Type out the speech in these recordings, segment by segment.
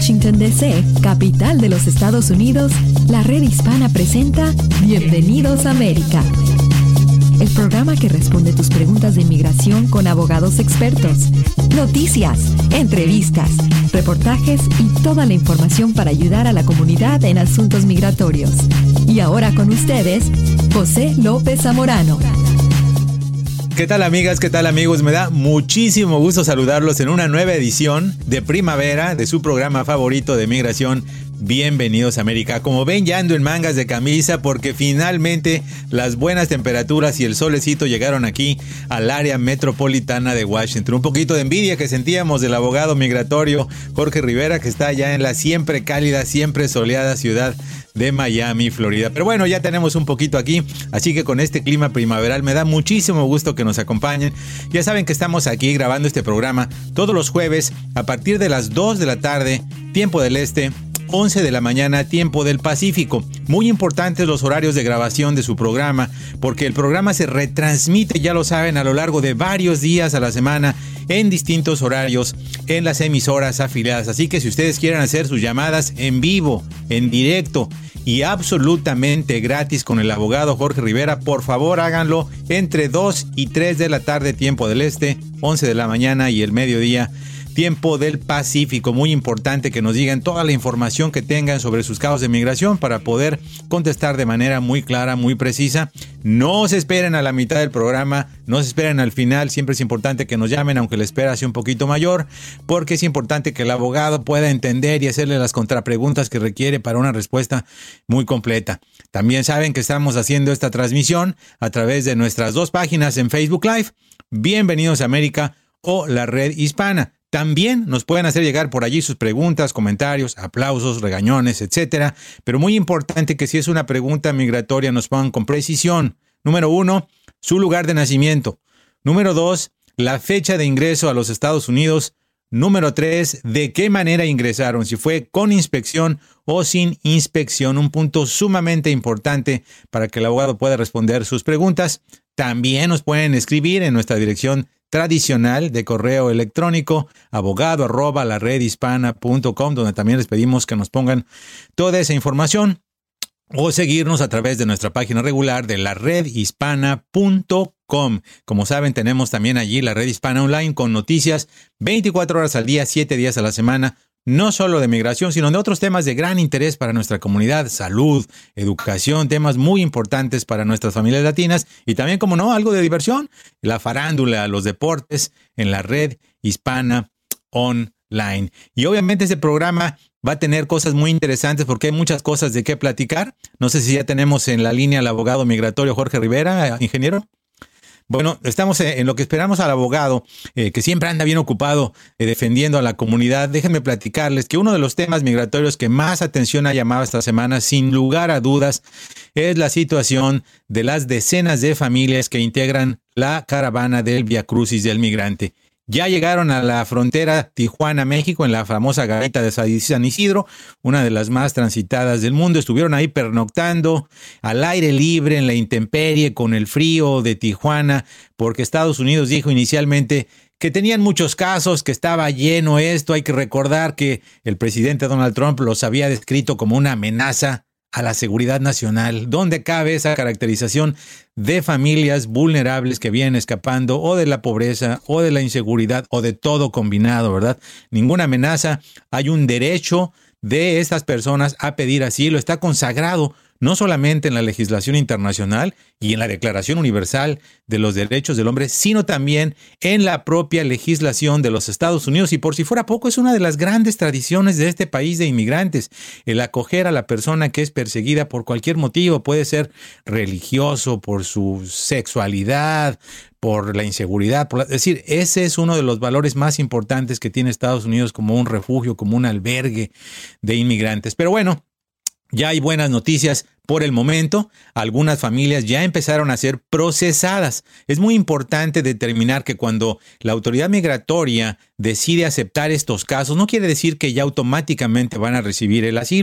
Washington, D.C., capital de los Estados Unidos, la Red Hispana presenta Bienvenidos a América. El programa que responde tus preguntas de inmigración con abogados expertos, noticias, entrevistas, reportajes y toda la información para ayudar a la comunidad en asuntos migratorios. Y ahora con ustedes, José López Zamorano. ¿Qué tal, amigas? ¿Qué tal, amigos? Me da muchísimo gusto saludarlos en una nueva edición de primavera de su programa favorito de migración, Bienvenidos a América. Como ven, ya ando en mangas de camisa porque finalmente las buenas temperaturas y el solecito llegaron aquí al área metropolitana de Washington. Un poquito de envidia que sentíamos del abogado migratorio Jorge Rivera, que está allá en la siempre cálida, siempre soleada ciudad de Miami, Florida. Pero bueno, ya tenemos un poquito aquí, así que con este clima primaveral me da muchísimo gusto que nos acompañen. Ya saben que estamos aquí grabando este programa todos los jueves a partir de las 2 de la tarde, tiempo del este, 11 de la mañana, tiempo del Pacífico. Muy importantes los horarios de grabación de su programa, porque el programa se retransmite, ya lo saben, a lo largo de varios días a la semana en distintos horarios en las emisoras afiliadas. Así que si ustedes quieren hacer sus llamadas en vivo, en directo y absolutamente gratis con el abogado Jorge Rivera, por favor háganlo entre 2 y 3 de la tarde, tiempo del este, 11 de la mañana y el mediodía, tiempo del Pacífico. Muy importante que nos digan toda la información que tengan sobre sus casos de migración para poder contestar de manera muy clara, muy precisa. No se esperen a la mitad del programa, no se esperen al final. Siempre es importante que nos llamen, aunque la espera sea un poquito mayor, porque es importante que el abogado pueda entender y hacerle las contrapreguntas que requiere para una respuesta muy completa. También saben que estamos haciendo esta transmisión a través de nuestras dos páginas en Facebook Live, Bienvenidos a América o la Red Hispana. También nos pueden hacer llegar por allí sus preguntas, comentarios, aplausos, regañones, etcétera. Pero muy importante que si es una pregunta migratoria nos pongan con precisión. Número 1, su lugar de nacimiento. Número 2, la fecha de ingreso a los Estados Unidos. Número 3, de qué manera ingresaron, si fue con inspección o sin inspección. Un punto sumamente importante para que el abogado pueda responder sus preguntas. También nos pueden escribir en nuestra dirección tradicional de correo electrónico, abogado@laredhispana.com, donde también les pedimos que nos pongan toda esa información, o seguirnos a través de nuestra página regular de laredhispana.com. Como saben, tenemos también allí la Red Hispana Online con noticias 24 horas al día, 7 días a la semana, no solo de migración, sino de otros temas de gran interés para nuestra comunidad, salud, educación, temas muy importantes para nuestras familias latinas y también, como no, algo de diversión, la farándula, los deportes en la Red Hispana Online. Y obviamente este programa va a tener cosas muy interesantes porque hay muchas cosas de qué platicar. No sé si ya tenemos en la línea al abogado migratorio Jorge Rivera, ingeniero. Bueno, estamos en lo que esperamos al abogado, que siempre anda bien ocupado defendiendo a la comunidad. Déjenme platicarles que uno de los temas migratorios que más atención ha llamado esta semana, sin lugar a dudas, es la situación de las decenas de familias que integran la caravana del Vía Crucis del Migrante. Ya llegaron a la frontera Tijuana-México en la famosa garita de San Isidro, una de las más transitadas del mundo. Estuvieron ahí pernoctando al aire libre, en la intemperie, con el frío de Tijuana, porque Estados Unidos dijo inicialmente que tenían muchos casos, que estaba lleno esto. Hay que recordar que el presidente Donald Trump los había descrito como una amenaza a la seguridad nacional. ¿Dónde cabe esa caracterización de familias vulnerables que vienen escapando o de la pobreza o de la inseguridad o de todo combinado, verdad? Ninguna amenaza. Hay un derecho de estas personas a pedir asilo. Está consagrado no solamente en la legislación internacional y en la Declaración Universal de los Derechos del Hombre, sino también en la propia legislación de los Estados Unidos. Y por si fuera poco, es una de las grandes tradiciones de este país de inmigrantes, el acoger a la persona que es perseguida por cualquier motivo. Puede ser religioso, por su sexualidad, por la inseguridad. Es decir, ese es uno de los valores más importantes que tiene Estados Unidos como un refugio, como un albergue de inmigrantes. Pero bueno, ya hay buenas noticias por el momento. Algunas familias ya empezaron a ser procesadas. Es muy importante determinar que cuando la autoridad migratoria decide aceptar estos casos, no quiere decir que ya automáticamente van a recibir el asilo.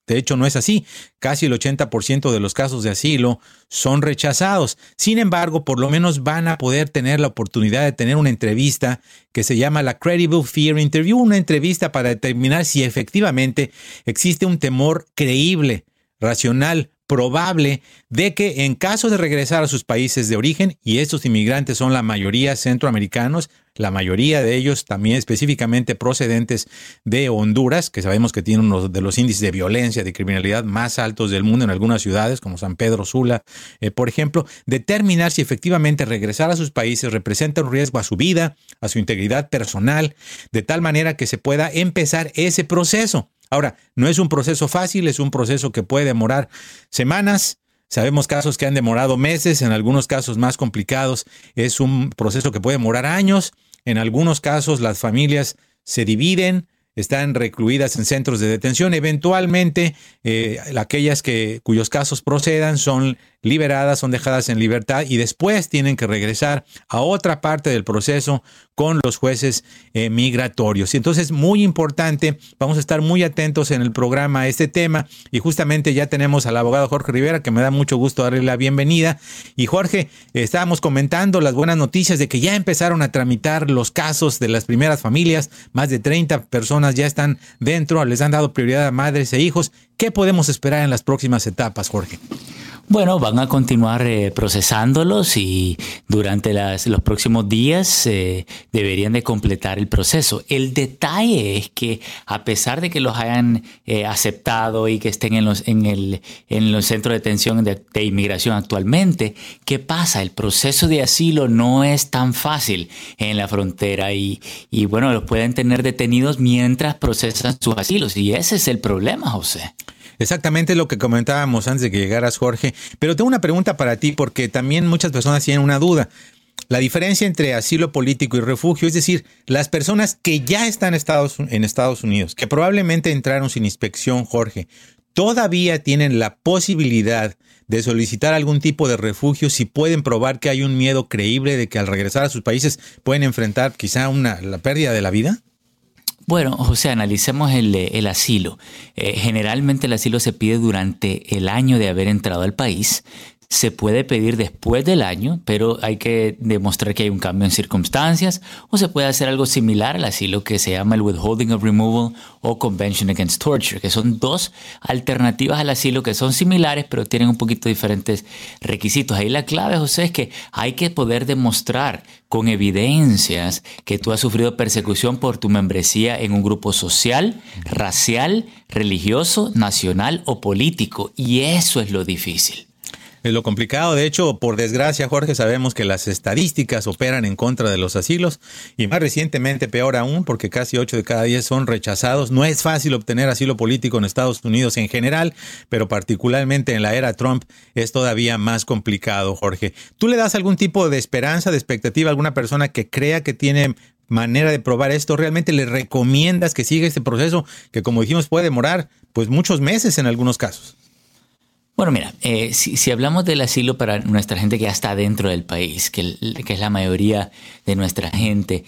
De hecho, no es así. Casi el 80% de los casos de asilo son rechazados. Sin embargo, por lo menos van a poder tener la oportunidad de tener una entrevista que se llama la Credible Fear Interview, una entrevista para determinar si efectivamente existe un temor creíble, racional, probable de que en caso de regresar a sus países de origen, y estos inmigrantes son la mayoría centroamericanos, la mayoría de ellos también específicamente procedentes de Honduras, que sabemos que tiene uno de los índices de violencia, de criminalidad más altos del mundo en algunas ciudades, como San Pedro Sula, por ejemplo, determinar si efectivamente regresar a sus países representa un riesgo a su vida, a su integridad personal, de tal manera que se pueda empezar ese proceso. Ahora, no es un proceso fácil, es un proceso que puede demorar semanas. Sabemos casos que han demorado meses, en algunos casos más complicados es un proceso que puede demorar años. En algunos casos las familias se dividen, están recluidas en centros de detención. Eventualmente, aquellas cuyos casos procedan son liberadas, son dejadas en libertad y después tienen que regresar a otra parte del proceso con los jueces migratorios. Y entonces, muy importante, vamos a estar muy atentos en el programa a este tema y justamente ya tenemos al abogado Jorge Rivera, que me da mucho gusto darle la bienvenida. Y Jorge, estábamos comentando las buenas noticias de que ya empezaron a tramitar los casos de las primeras familias, más de 30 personas ya están dentro, les han dado prioridad a madres e hijos. ¿Qué podemos esperar en las próximas etapas, Jorge? Bueno, van a continuar procesándolos y durante los próximos días deberían de completar el proceso. El detalle es que a pesar de que los hayan aceptado y que estén en los centros de detención de inmigración actualmente, ¿qué pasa? El proceso de asilo no es tan fácil en la frontera y bueno, los pueden tener detenidos mientras procesan sus asilos y ese es el problema, José. Exactamente lo que comentábamos antes de que llegaras, Jorge. Pero tengo una pregunta para ti porque también muchas personas tienen una duda. La diferencia entre asilo político y refugio, es decir, las personas que ya están en Estados Unidos, que probablemente entraron sin inspección, Jorge, ¿todavía tienen la posibilidad de solicitar algún tipo de refugio si pueden probar que hay un miedo creíble de que al regresar a sus países pueden enfrentar quizá la pérdida de la vida? Bueno, José, analicemos el asilo. Generalmente el asilo se pide durante el año de haber entrado al país. Se puede pedir después del año, pero hay que demostrar que hay un cambio en circunstancias, o se puede hacer algo similar al asilo que se llama el Withholding of Removal o Convention Against Torture, que son dos alternativas al asilo que son similares, pero tienen un poquito diferentes requisitos. Ahí la clave, José, es que hay que poder demostrar con evidencias que tú has sufrido persecución por tu membresía en un grupo social, racial, religioso, nacional o político, y eso es lo difícil. Es lo complicado. De hecho, por desgracia, Jorge, sabemos que las estadísticas operan en contra de los asilos y más recientemente, peor aún, porque casi 8 de cada 10 son rechazados. No es fácil obtener asilo político en Estados Unidos en general, pero particularmente en la era Trump es todavía más complicado, Jorge. ¿Tú le das algún tipo de esperanza, de expectativa a alguna persona que crea que tiene manera de probar esto? ¿Realmente le recomiendas que siga este proceso que, como dijimos, puede demorar pues muchos meses en algunos casos? Bueno, mira, si hablamos del asilo para nuestra gente que ya está dentro del país, que es la mayoría de nuestra gente,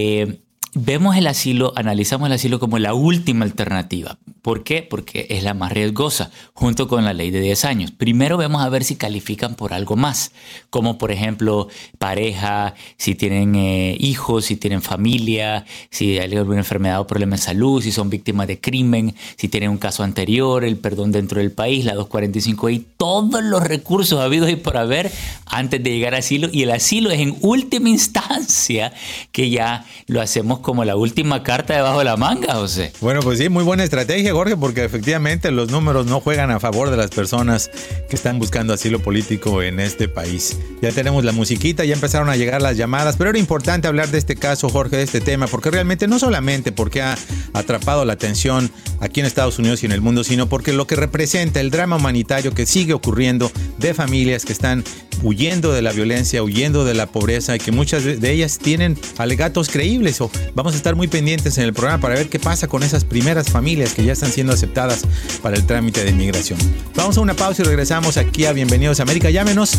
vemos el asilo, analizamos el asilo como la última alternativa. ¿Por qué? Porque es la más riesgosa, junto con la ley de 10 años. Primero vamos a ver si califican por algo más, como por ejemplo pareja, si tienen hijos, si tienen familia, si hay alguna enfermedad o problema de salud, si son víctimas de crimen, si tienen un caso anterior, el perdón dentro del país, la 245I, todos los recursos habidos y por haber antes de llegar al asilo. Y el asilo es en última instancia que ya lo hacemos como la última carta debajo de la manga, José. Bueno, pues sí, muy buena estrategia, Jorge, porque efectivamente los números no juegan a favor de las personas que están buscando asilo político en este país. Ya tenemos la musiquita, ya empezaron a llegar las llamadas, pero era importante hablar de este caso, Jorge, de este tema, porque realmente no solamente porque ha atrapado la atención aquí en Estados Unidos y en el mundo, sino porque lo que representa el drama humanitario que sigue ocurriendo de familias que están huyendo de la violencia, huyendo de la pobreza y que muchas de ellas tienen alegatos creíbles. Vamos a estar muy pendientes en el programa para ver qué pasa con esas primeras familias que ya están siendo aceptadas para el trámite de inmigración. Vamos a una pausa y regresamos aquí a Bienvenidos a América. Llámenos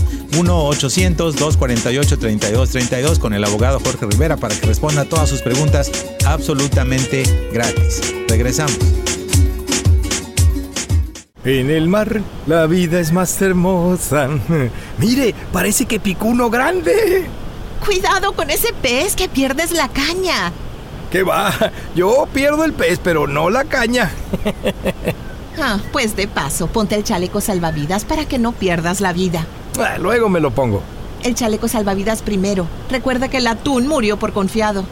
1-800-248-3232 con el abogado Jorge Rivera para que responda a todas sus preguntas absolutamente gratis. Regresamos. En el mar, la vida es más hermosa. Mire, parece que picó uno grande. Cuidado con ese pez, que pierdes la caña. ¿Qué va? Yo pierdo el pez, pero no la caña. Pues de paso, ponte el chaleco salvavidas para que no pierdas la vida. Luego me lo pongo. El chaleco salvavidas primero. Recuerda que el atún murió por confiado.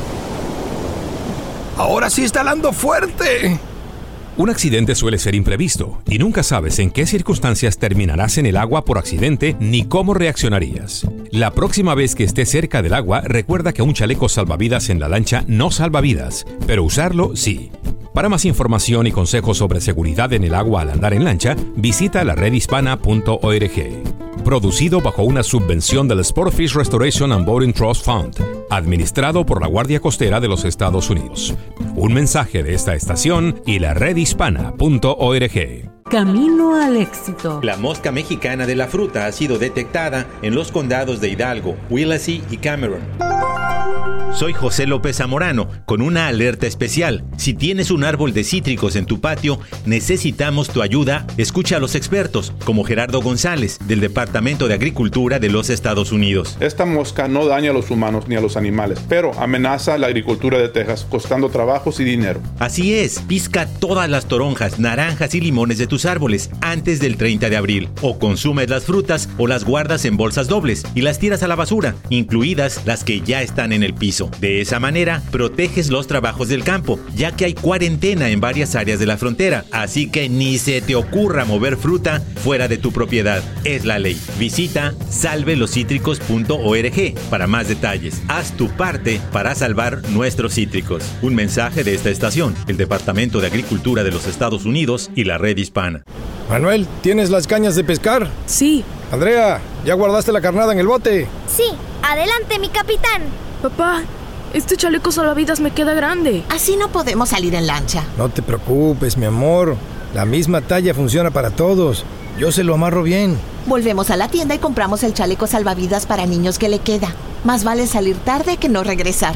Ahora sí está helando fuerte. Un accidente suele ser imprevisto y nunca sabes en qué circunstancias terminarás en el agua por accidente ni cómo reaccionarías. La próxima vez que estés cerca del agua, recuerda que un chaleco salvavidas en la lancha no salva vidas, pero usarlo sí. Para más información y consejos sobre seguridad en el agua al andar en lancha, visita la redhispana.org. Producido bajo una subvención del Sportfish Restoration and Boating Trust Fund, administrado por la Guardia Costera de los Estados Unidos. Un mensaje de esta estación y la redhispana.org. Camino al éxito. La mosca mexicana de la fruta ha sido detectada en los condados de Hidalgo, Willacy y Cameron. Soy José López Zamorano, con una alerta especial. Si tienes un árbol de cítricos en tu patio, necesitamos tu ayuda. Escucha a los expertos, como Gerardo González, del Departamento de Agricultura de los Estados Unidos. Esta mosca no daña a los humanos ni a los animales, pero amenaza la agricultura de Texas, costando trabajos y dinero. Así es, pisca todas las toronjas, naranjas y limones de tus árboles antes del 30 de abril. O consumes las frutas o las guardas en bolsas dobles y las tiras a la basura, incluidas las que ya están en el piso. De esa manera, proteges los trabajos del campo, ya que hay cuarentena en varias áreas de la frontera, así que ni se te ocurra mover fruta fuera de tu propiedad. Es la ley. Visita salveloscítricos.org para más detalles. Haz tu parte para salvar nuestros cítricos. Un mensaje de esta estación, el Departamento de Agricultura de los Estados Unidos y la Red Hispana. Manuel, ¿tienes las cañas de pescar? Sí. Andrea, ¿ya guardaste la carnada en el bote? Sí, adelante, mi capitán. Papá, este chaleco salvavidas me queda grande. Así no podemos salir en lancha. No te preocupes, mi amor. La misma talla funciona para todos. Yo se lo amarro bien. Volvemos a la tienda y compramos el chaleco salvavidas para niños que le queda. Más vale salir tarde que no regresar.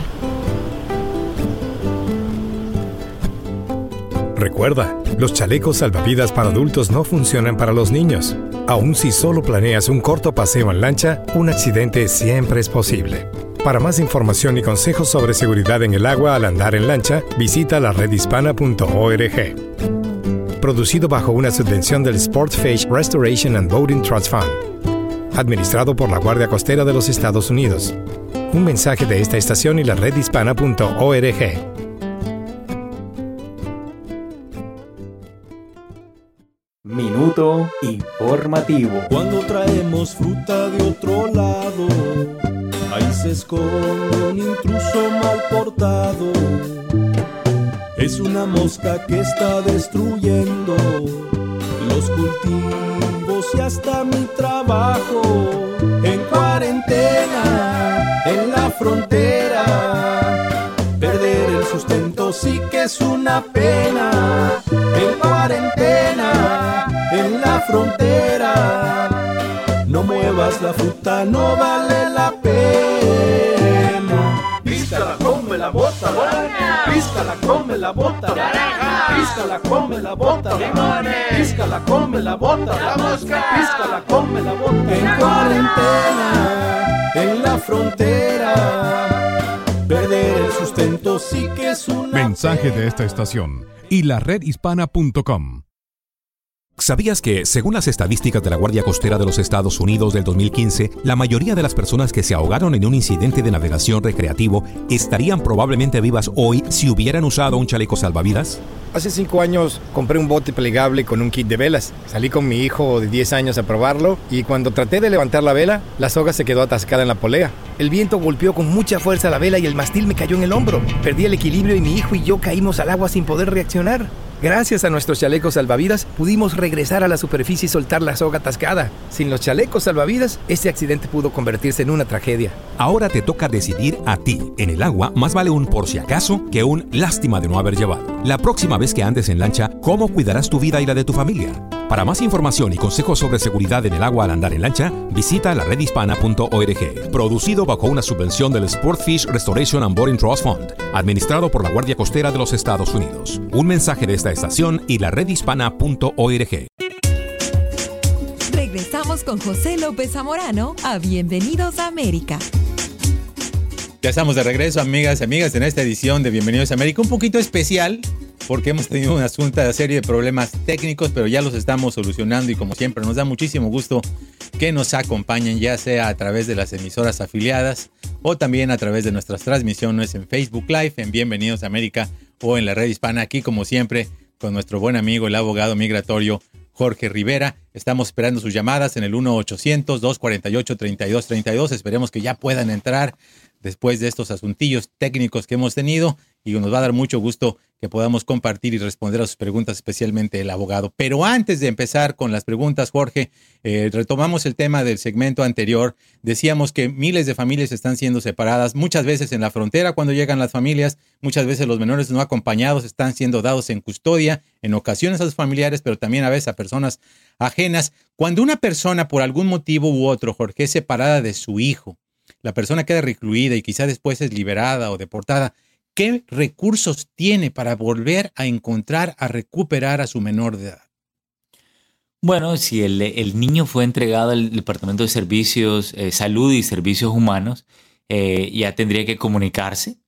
Recuerda, los chalecos salvavidas para adultos no funcionan para los niños. Aun si solo planeas un corto paseo en lancha, un accidente siempre es posible. Para más información y consejos sobre seguridad en el agua al andar en lancha, visita la redhispana.org. Producido bajo una subvención del Sportfish Restoration and Boating Trust Fund. Administrado por la Guardia Costera de los Estados Unidos. Un mensaje de esta estación y la redhispana.org. Minuto informativo. Cuando traemos fruta de otro lado, ahí se esconde un intruso mal portado. Es una mosca que está destruyendo los cultivos y hasta mi trabajo. En cuarentena, en la frontera, perder el sustento sí que es una pena. En cuarentena, en la frontera, no muevas la fruta, no vale la pena. Píscala, come la bota, píscala, come la bota, píscala, come la bota, píscala, come la bota, la mosca, píscala, come la bota. En cuarentena, en la frontera, perder el sustento sí que es una mensaje de esta estación y la redhispana.com. ¿Sabías que, según las estadísticas de la Guardia Costera de los Estados Unidos del 2015, la mayoría de las personas que se ahogaron en un incidente de navegación recreativo estarían probablemente vivas hoy si hubieran usado un chaleco salvavidas? Hace 5 años compré un bote plegable con un kit de velas. Salí con mi hijo de 10 años a probarlo y cuando traté de levantar la vela, la soga se quedó atascada en la polea. El viento golpeó con mucha fuerza la vela y el mástil me cayó en el hombro. Perdí el equilibrio y mi hijo y yo caímos al agua sin poder reaccionar. Gracias a nuestros chalecos salvavidas, pudimos regresar a la superficie y soltar la soga atascada. Sin los chalecos salvavidas, este accidente pudo convertirse en una tragedia. Ahora te toca decidir a ti. En el agua, más vale un por si acaso que un lástima de no haber llevado. La próxima vez que andes en lancha, ¿cómo cuidarás tu vida y la de tu familia? Para más información y consejos sobre seguridad en el agua al andar en lancha, visita laredhispana.org. Producido bajo una subvención del Sportfish Restoration and Boating Trust Fund, administrado por la Guardia Costera de los Estados Unidos. Un mensaje de esta estación y laredhispana.org. Regresamos con José López Zamorano a Bienvenidos a América. Ya estamos de regreso, amigas y amigas, en esta edición de Bienvenidos a América, un poquito especial, porque hemos tenido una serie de problemas técnicos, pero ya los estamos solucionando y como siempre nos da muchísimo gusto que nos acompañen, ya sea a través de las emisoras afiliadas o también a través de nuestras transmisiones en Facebook Live, en Bienvenidos a América o en la Red Hispana, aquí como siempre con nuestro buen amigo, el abogado migratorio Jorge Rivera. Estamos esperando sus llamadas en el 1-800-248-3232. Esperemos que ya puedan entrar después de estos asuntillos técnicos que hemos tenido y nos va a dar mucho gusto que podamos compartir y responder a sus preguntas, especialmente el abogado. Pero antes de empezar con las preguntas, Jorge, retomamos el tema del segmento anterior. Decíamos que miles de familias están siendo separadas, muchas veces en la frontera cuando llegan las familias, muchas veces los menores no acompañados están siendo dados en custodia, en ocasiones a sus familiares, pero también a veces a personas ajenas. Cuando una persona por algún motivo u otro, Jorge, es separada de su hijo, la persona queda recluida y quizá después es liberada o deportada, ¿qué recursos tiene para volver a encontrar, a recuperar a su menor de edad? Bueno, si el niño fue entregado al Departamento de Servicios, Salud y Servicios Humanos, ya tendría que comunicarse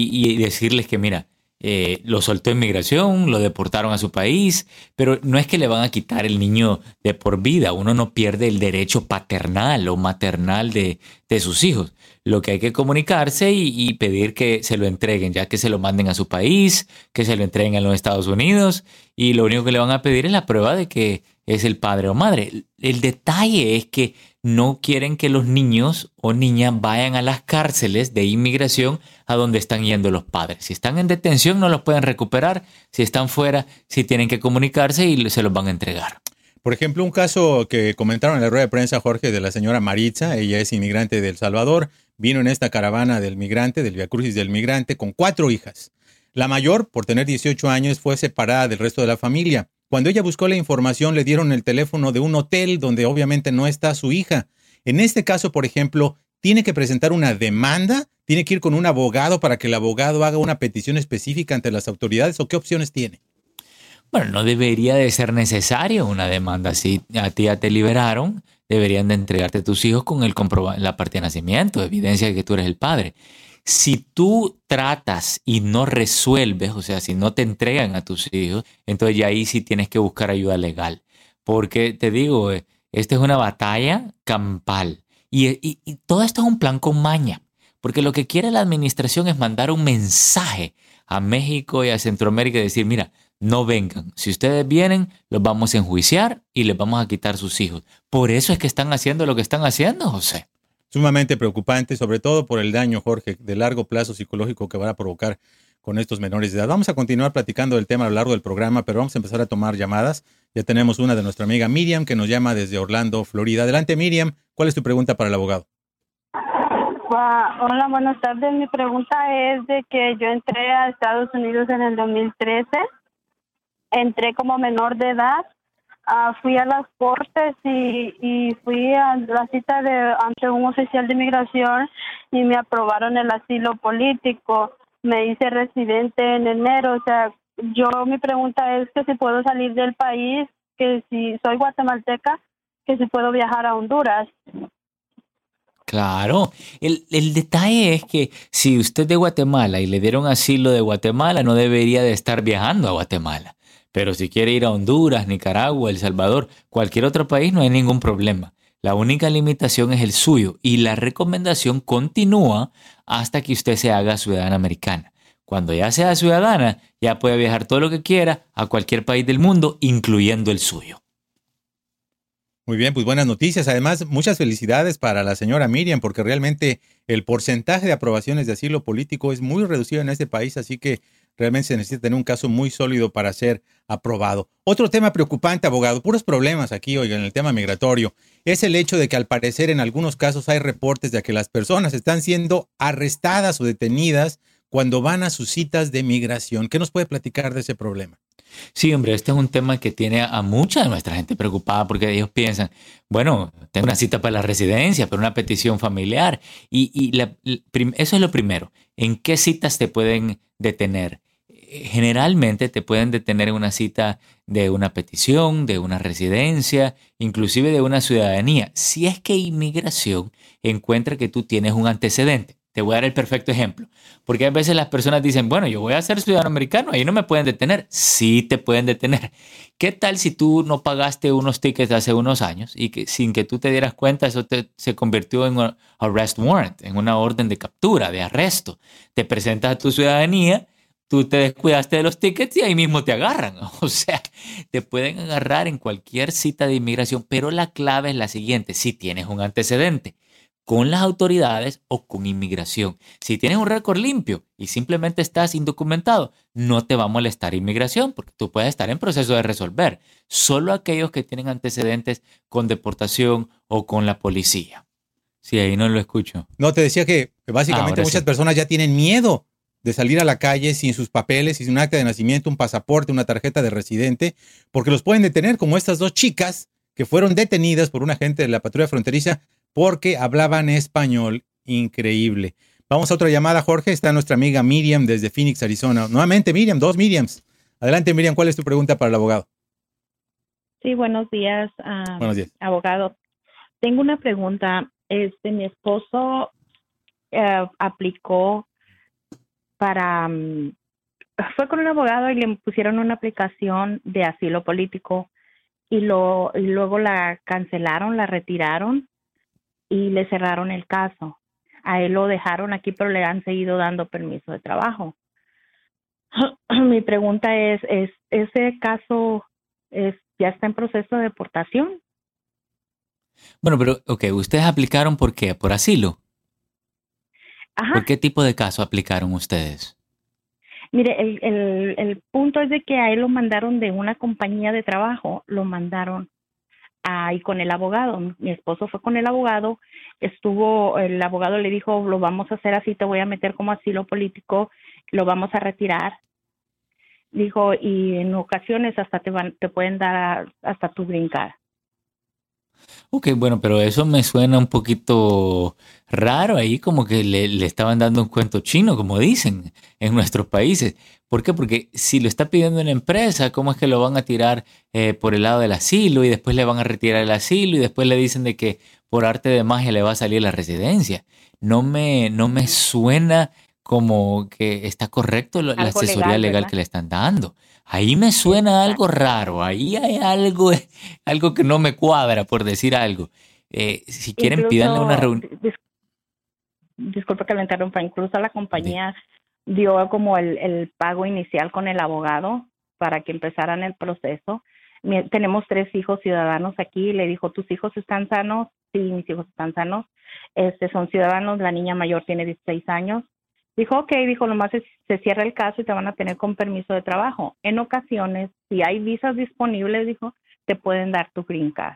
y decirles que, mira, lo soltó en migración, lo deportaron a su país, pero no es que le van a quitar el niño de por vida. Uno no pierde el derecho paternal o maternal de sus hijos. Lo que hay que comunicarse y pedir que se lo entreguen, ya que se lo manden a su país, que se lo entreguen a los Estados Unidos, y lo único que le van a pedir es la prueba de que es el padre o madre. El detalle es que no quieren que los niños o niñas vayan a las cárceles de inmigración a donde están yendo los padres. Si están en detención no los pueden recuperar, si están fuera sí tienen que comunicarse y se los van a entregar. Por ejemplo, un caso que comentaron en la rueda de prensa, Jorge, de la señora Maritza. Ella es inmigrante de El Salvador, vino en esta caravana del migrante, del Via Crucis del Migrante, con 4 hijas. La mayor, por tener 18 años, fue separada del resto de la familia. Cuando ella buscó la información, le dieron el teléfono de un hotel donde obviamente no está su hija. En este caso, por ejemplo, tiene que presentar una demanda, tiene que ir con un abogado para que el abogado haga una petición específica ante las autoridades, ¿o qué opciones tiene? Bueno, no debería de ser necesario una demanda. Si a ti ya te liberaron, deberían de entregarte a tus hijos con la parte de nacimiento, evidencia de que tú eres el padre. Si tú tratas y no resuelves, o sea, si no te entregan a tus hijos, entonces ya ahí sí tienes que buscar ayuda legal. Porque te digo, esta es una batalla campal. Y todo esto es un plan con maña. Porque lo que quiere la administración es mandar un mensaje a México y a Centroamérica y decir, mira, no vengan. Si ustedes vienen, los vamos a enjuiciar y les vamos a quitar sus hijos. Por eso es que están haciendo lo que están haciendo, José. Sumamente preocupante, sobre todo por el daño, Jorge, de largo plazo psicológico que van a provocar con estos menores de edad. Vamos a continuar platicando del tema a lo largo del programa, pero vamos a empezar a tomar llamadas. Ya tenemos una de nuestra amiga Miriam, que nos llama desde Orlando, Florida. Adelante, Miriam. ¿Cuál es tu pregunta para el abogado? Hola, buenas tardes. Mi pregunta es de que yo entré a Estados Unidos en el 2013. Entré como menor de edad. Fui a las cortes y fui a la cita ante un oficial de inmigración y me aprobaron el asilo político. Me hice residente en enero. O sea, mi pregunta es que si puedo salir del país, que si soy guatemalteca, que si puedo viajar a Honduras. Claro, el detalle es que si usted es de Guatemala y le dieron asilo de Guatemala, no debería de estar viajando a Guatemala. Pero si quiere ir a Honduras, Nicaragua, El Salvador, cualquier otro país, no hay ningún problema. La única limitación es el suyo y la recomendación continúa hasta que usted se haga ciudadana americana. Cuando ya sea ciudadana, ya puede viajar todo lo que quiera a cualquier país del mundo, incluyendo el suyo. Muy bien, pues buenas noticias. Además, muchas felicidades para la señora Miriam, porque realmente el porcentaje de aprobaciones de asilo político es muy reducido en este país, así que realmente se necesita tener un caso muy sólido para ser aprobado. Otro tema preocupante, abogado, puros problemas aquí, oiga, en el tema migratorio, es el hecho de que al parecer en algunos casos hay reportes de que las personas están siendo arrestadas o detenidas cuando van a sus citas de migración. ¿Qué nos puede platicar de ese problema? Sí, hombre, este es un tema que tiene a mucha de nuestra gente preocupada porque ellos piensan, bueno, tengo una cita para la residencia, pero una petición familiar. Eso es lo primero. ¿En qué citas te pueden detener? Generalmente te pueden detener en una cita de una petición, de una residencia, inclusive de una ciudadanía. Si es que inmigración encuentra que tú tienes un antecedente. Te voy a dar el perfecto ejemplo. Porque a veces las personas dicen, bueno, yo voy a ser ciudadano americano, ahí no me pueden detener. Sí te pueden detener. ¿Qué tal si tú no pagaste unos tickets hace unos años y que sin que tú te dieras cuenta eso se convirtió en un arrest warrant, en una orden de captura, de arresto? Te presentas a tu ciudadanía, tú te descuidaste de los tickets y ahí mismo te agarran. O sea, te pueden agarrar en cualquier cita de inmigración, pero la clave es la siguiente: si tienes un antecedente con las autoridades o con inmigración. Si tienes un récord limpio y simplemente estás indocumentado, no te va a molestar inmigración porque tú puedes estar en proceso de resolver. Solo aquellos que tienen antecedentes con deportación o con la policía. Sí, ahí no lo escucho. No, te decía que básicamente muchas personas ya tienen miedo de salir a la calle sin sus papeles, sin un acta de nacimiento, un pasaporte, una tarjeta de residente, porque los pueden detener, como estas dos chicas que fueron detenidas por un agente de la patrulla fronteriza porque hablaban español. Increíble. Vamos a otra llamada, Jorge. Está nuestra amiga Miriam desde Phoenix, Arizona. Nuevamente, Miriam, dos Miriams. Adelante, Miriam, ¿cuál es tu pregunta para el abogado? Sí, buenos días, buenos días, abogado. Tengo una pregunta. Mi esposo aplicó para... fue con un abogado y le pusieron una aplicación de asilo político y luego la cancelaron, la retiraron y le cerraron el caso. A él lo dejaron aquí, pero le han seguido dando permiso de trabajo. Mi pregunta es ¿ese caso ya está en proceso de deportación? Bueno, pero, ¿ustedes aplicaron por qué? ¿Por asilo? Ajá. ¿Por qué tipo de caso aplicaron ustedes? Mire, el punto es de que a él lo mandaron de una compañía de trabajo, lo mandaron ahí con el abogado. Mi esposo fue con el abogado, el abogado le dijo, lo vamos a hacer así, te voy a meter como asilo político, lo vamos a retirar. Dijo, y en ocasiones hasta te pueden dar hasta tu green card. Ok, bueno, pero eso me suena un poquito raro ahí, como que le estaban dando un cuento chino, como dicen en nuestros países. ¿Por qué? Porque si lo está pidiendo una empresa, ¿cómo es que lo van a tirar por el lado del asilo y después le van a retirar el asilo y después le dicen de que por arte de magia le va a salir la residencia? No me suena como que está correcto la asesoría legal que le están dando. Ahí me suena algo raro, ahí hay algo que no me cuadra, por decir algo. Si quieren, incluso, pídanle una reunión. Disculpe que lo interrumpa, incluso la compañía dio como el pago inicial con el abogado para que empezaran el proceso. Tenemos 3 hijos ciudadanos aquí, le dijo, ¿tus hijos están sanos? Sí, mis hijos están sanos. Son ciudadanos, la niña mayor tiene 16 años. Dijo, ok, nomás se cierra el caso y te van a tener con permiso de trabajo. En ocasiones, si hay visas disponibles, dijo, te pueden dar tu green card.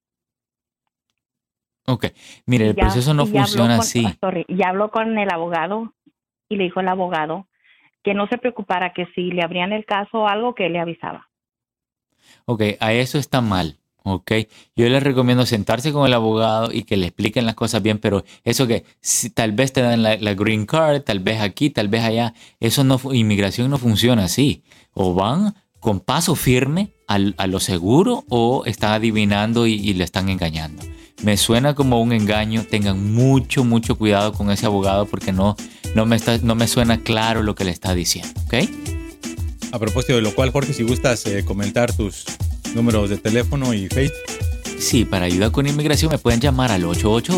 Ok, mire, el proceso no funciona así. Ya habló con el abogado y le dijo al abogado que no se preocupara, que si le abrían el caso o algo, que le avisaba. Ok, a eso está mal. Ok, yo les recomiendo sentarse con el abogado y que le expliquen las cosas bien, pero eso que si, tal vez te dan la green card, tal vez aquí, tal vez allá, eso no, inmigración no funciona así. O van con paso firme a lo seguro o están adivinando y le están engañando. Me suena como un engaño. Tengan mucho cuidado con ese abogado porque no me suena claro lo que le está diciendo. ¿Ok? A propósito de lo cual, Jorge, si gustas comentar tus números de teléfono y Facebook. Sí, para ayuda con inmigración me pueden llamar al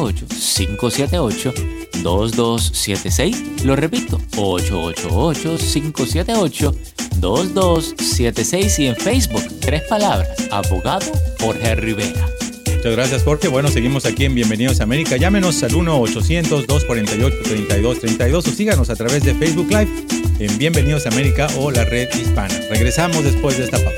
888-578-2276. Lo repito, 888-578-2276 y en Facebook, 3 palabras, abogado Jorge Rivera. Muchas gracias, Jorge. Bueno, seguimos aquí en Bienvenidos a América. Llámenos al 1-800-248-3232 o síganos a través de Facebook Live en Bienvenidos a América o la Red Hispana. Regresamos después de esta pausa.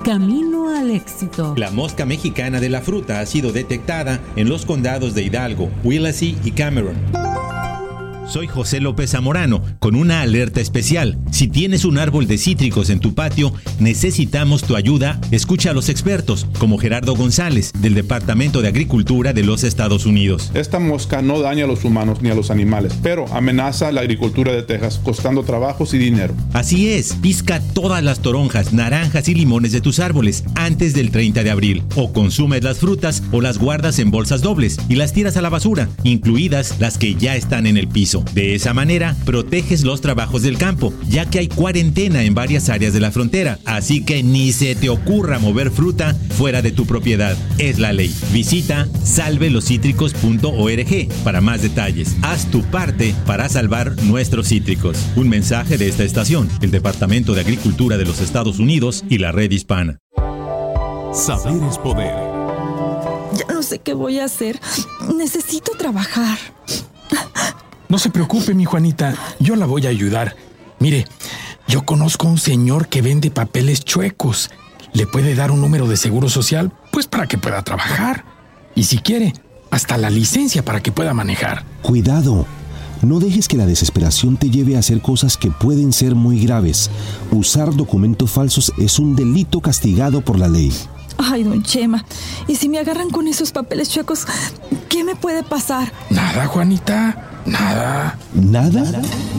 camino al éxito. La mosca mexicana de la fruta ha sido detectada en los condados de Hidalgo, Willacy y Cameron. Soy José López Zamorano, con una alerta especial. Si tienes un árbol de cítricos en tu patio, necesitamos tu ayuda. Escucha a los expertos, como Gerardo González, del Departamento de Agricultura de los Estados Unidos. Esta mosca no daña a los humanos ni a los animales, pero amenaza la agricultura de Texas, costando trabajos y dinero. Así es, pisca todas las toronjas, naranjas y limones de tus árboles antes del 30 de abril. O consumes las frutas o las guardas en bolsas dobles y las tiras a la basura, incluidas las que ya están en el piso. De esa manera, proteges los trabajos del campo, ya que hay cuarentena en varias áreas de la frontera, así que ni se te ocurra mover fruta fuera de tu propiedad. Es la ley. Visita salveloscítricos.org para más detalles. Haz tu parte para salvar nuestros cítricos. Un mensaje de esta estación, el Departamento de Agricultura de los Estados Unidos y la Red Hispana. Saber es poder. Ya no sé qué voy a hacer. Necesito trabajar. No se preocupe, mi Juanita, yo la voy a ayudar. Mire, yo conozco a un señor que vende papeles chuecos. Le puede dar un número de seguro social, pues para que pueda trabajar. Y si quiere, hasta la licencia para que pueda manejar. Cuidado, no dejes que la desesperación te lleve a hacer cosas que pueden ser muy graves. Usar documentos falsos es un delito castigado por la ley. Ay, don Chema, ¿y si me agarran con esos papeles chuecos, qué me puede pasar? Nada, Juanita. Nada. ¿Nada?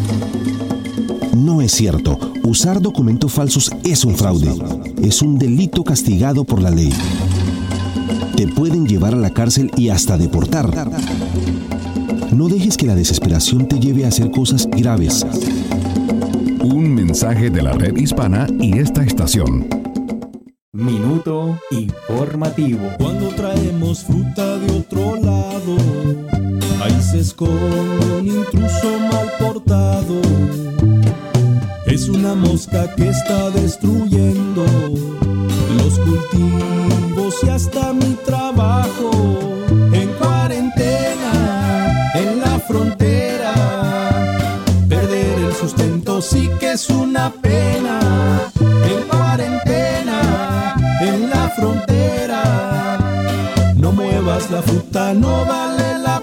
No es cierto. Usar documentos falsos es un fraude. Es un delito castigado por la ley. Te pueden llevar a la cárcel y hasta deportar. No dejes que la desesperación te lleve a hacer cosas graves. Un mensaje de la Red Hispana y esta estación. Minuto informativo. Cuando traemos fruta de otro lado, ahí se esconde un intruso mal portado. Es una mosca que está destruyendo los cultivos y hasta mi trabajo. En cuarentena, en la frontera, perder el sustento sí que es una pena. En cuarentena, en la frontera, no muevas la fruta, no vale la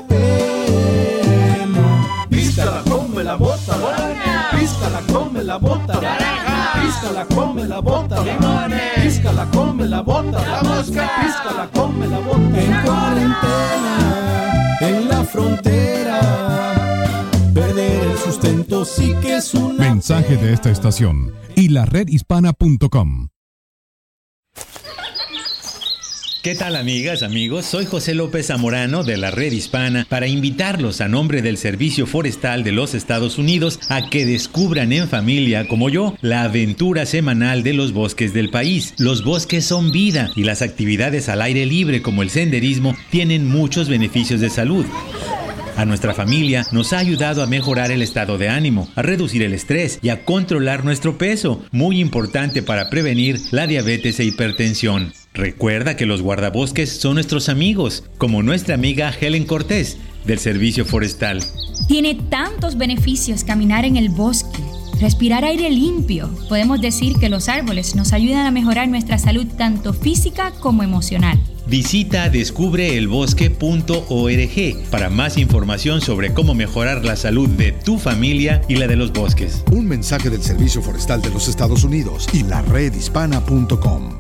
pena. Píscala, come la bota, píscala, come la bota, píscala, come la bota, píscala, come la bota, la mosca, píscala, come la bota. En cuarentena, en la frontera, perder el sustento sí que es una Mensaje de esta estación y la redhispana.com. ¿Qué tal, amigas, amigos? Soy José López Zamorano de la Red Hispana para invitarlos a nombre del Servicio Forestal de los Estados Unidos a que descubran en familia, como yo, la aventura semanal de los bosques del país. Los bosques son vida y las actividades al aire libre como el senderismo tienen muchos beneficios de salud. A nuestra familia nos ha ayudado a mejorar el estado de ánimo, a reducir el estrés y a controlar nuestro peso, muy importante para prevenir la diabetes e hipertensión. Recuerda que los guardabosques son nuestros amigos, como nuestra amiga Helen Cortés, del Servicio Forestal. Tiene tantos beneficios caminar en el bosque, respirar aire limpio. Podemos decir que los árboles nos ayudan a mejorar nuestra salud tanto física como emocional. Visita descubreelbosque.org para más información sobre cómo mejorar la salud de tu familia y la de los bosques. Un mensaje del Servicio Forestal de los Estados Unidos y la redhispana.com.